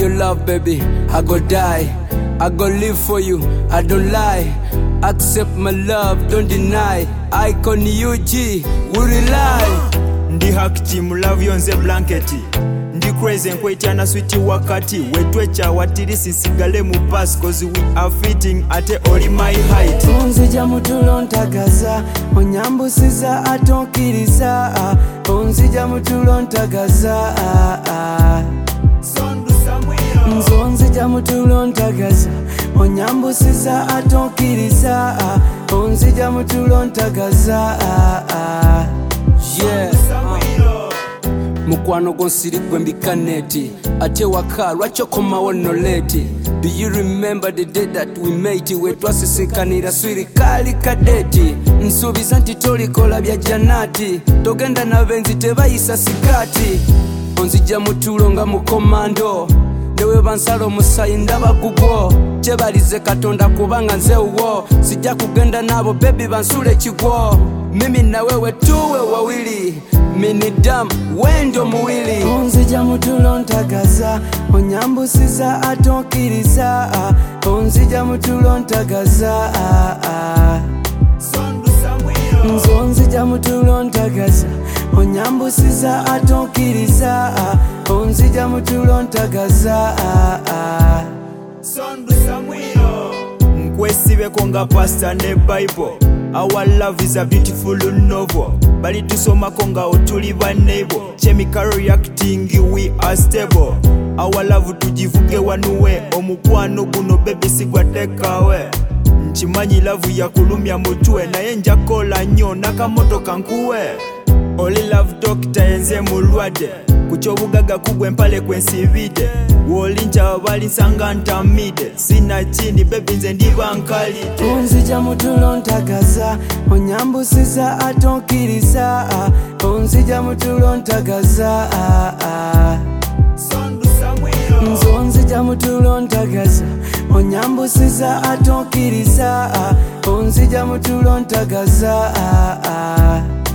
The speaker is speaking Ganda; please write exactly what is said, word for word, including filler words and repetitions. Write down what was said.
your love, baby, I go die. I go live for you, I don't lie. Accept my love, don't deny. Icon U G, we rely. Ndi hakti mulavu yonze blanketi. Ndi crazy nkwetyana switi wakati. Wetwecha watiri sisigale mu pass, cause we are fitting ate oli my height. Onzija mutulo ntagaza, onyambusiza atonkiriza. Onzija mutulo ntagaza. Nzonzija mutulo ntagaza, onyambusiza atonkiriza. Onzija mutulo ntagaza. Yeah. Mukwano gonsiri gwembikaneti ate waka lwakyo komawo no late. Do you remember the day that we met? We twasisinkanira swiri kali kadeti. Nsuubiza nti tolikola bya janati, togenda nabenzi tebayisa sikati. Onzija mutulo nga mukomando, newe bansala omusayi ndaba gugwo. Kyebalize Katonda kubanga nze uwo, sijja kugenda nabo baby bansule ekigwo. Mimi na wewe tuwe wawili, mini dam wendo muwili. Onzija mutulo ntagaza, onyambusiza atonkiriza. Onzija mutulo ntagaza. Nzonzija mutulo ntagaza, onyambusiza atonkiriza. Onzija mutulo ntagaza. Nkwesibeko nga pasta ne Bible. Our love is a beautiful novel. Bali tusomako nga otuli banebo. Chemical reacting, we are stable. Our love tujivuge wanuwe. Omukwano guno baby sigwa tekawe. Nchimanyi love ya kulumya mutwe. Naye njakola nnyo nakamotoka nkuwe. Oli love doctor enze mulwadde. Kuchobugaga kugwe mpale kwensibide. Wolincha wabali nsanga ntamide. Sina chini baby nze ndiba nkalide. Onzija mutulo ntagaza, onyambusiza atonkiriza. Onzija mutulo ntagaza. Nzonzija mutulo ntagaza, onyambusiza atonkiriza. Onzija mutulo ntagaza.